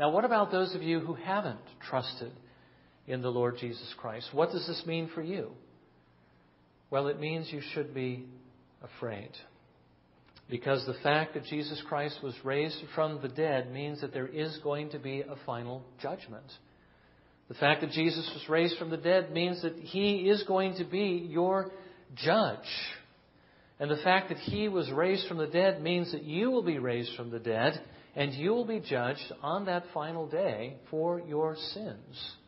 Now, what about those of you who haven't trusted in the Lord Jesus Christ? What does this mean for you? Well, it means you should be afraid. Because the fact that Jesus Christ was raised from the dead means that there is going to be a final judgment. The fact that Jesus was raised from the dead means that He is going to be your judge. And the fact that He was raised from the dead means that you will be raised from the dead and you will be judged on that final day for your sins.